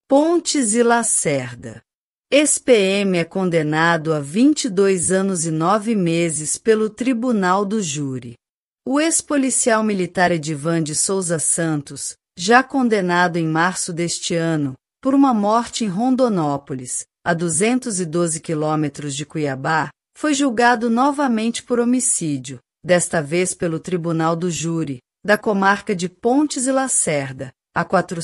Pontes e Lacerda. Ex-PM é condenado a 22 anos e 9 meses pelo Tribunal do Júri. O ex-policial militar Edivan de Souza Santos, já condenado em março deste ano, por uma morte em Rondonópolis, a 212 quilômetros de Cuiabá, foi julgado novamente por homicídio, desta vez pelo Tribunal do Júri, da comarca de Pontes e Lacerda, a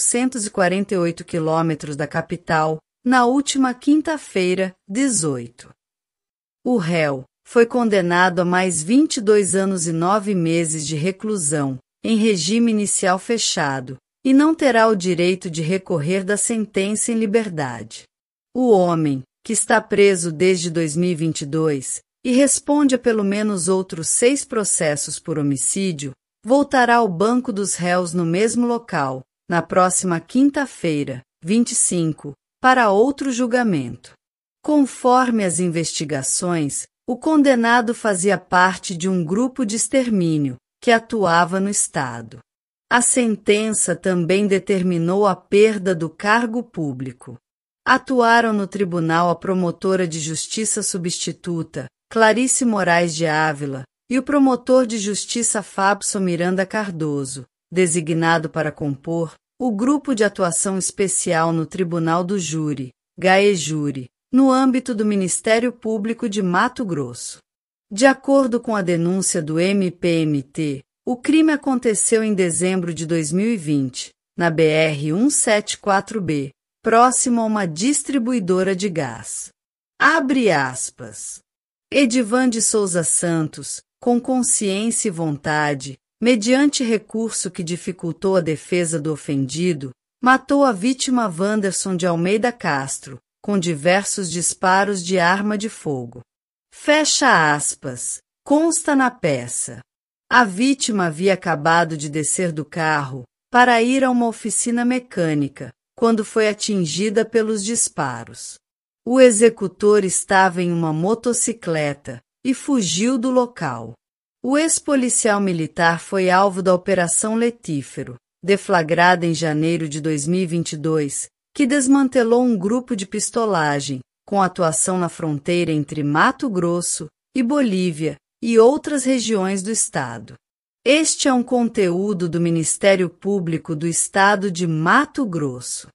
448 quilômetros da capital, na última quinta-feira, 18. O réu foi condenado a mais 22 anos e 9 meses de reclusão, em regime inicial fechado, e não terá o direito de recorrer da sentença em liberdade. O homem, que está preso desde 2022 e responde a pelo menos outros 6 processos por homicídio, voltará ao banco dos réus no mesmo local, na próxima quinta-feira, 25, para outro julgamento. Conforme as investigações, o condenado fazia parte de um grupo de extermínio que atuava no estado. A sentença também determinou a perda do cargo público. Atuaram no tribunal a promotora de justiça substituta, Clarice Moraes de Ávila, e o promotor de justiça Fabson Miranda Cardoso, designado para compor o Grupo de Atuação Especial no Tribunal do Júri, GAEJúri, no âmbito do Ministério Público de Mato Grosso. De acordo com a denúncia do MPMT, o crime aconteceu em dezembro de 2020, na BR-174B, próximo a uma distribuidora de gás. Abre aspas. Edivan de Souza Santos, com consciência e vontade, mediante recurso que dificultou a defesa do ofendido, matou a vítima Wanderson de Almeida Castro, com diversos disparos de arma de fogo. Fecha aspas. Consta na peça. A vítima havia acabado de descer do carro para ir a uma oficina mecânica, quando foi atingida pelos disparos. O executor estava em uma motocicleta e fugiu do local. O ex-policial militar foi alvo da Operação Letífero, deflagrada em janeiro de 2022, que desmantelou um grupo de pistolagem, com atuação na fronteira entre Mato Grosso e Bolívia e outras regiões do estado. Este é um conteúdo do Ministério Público do Estado de Mato Grosso.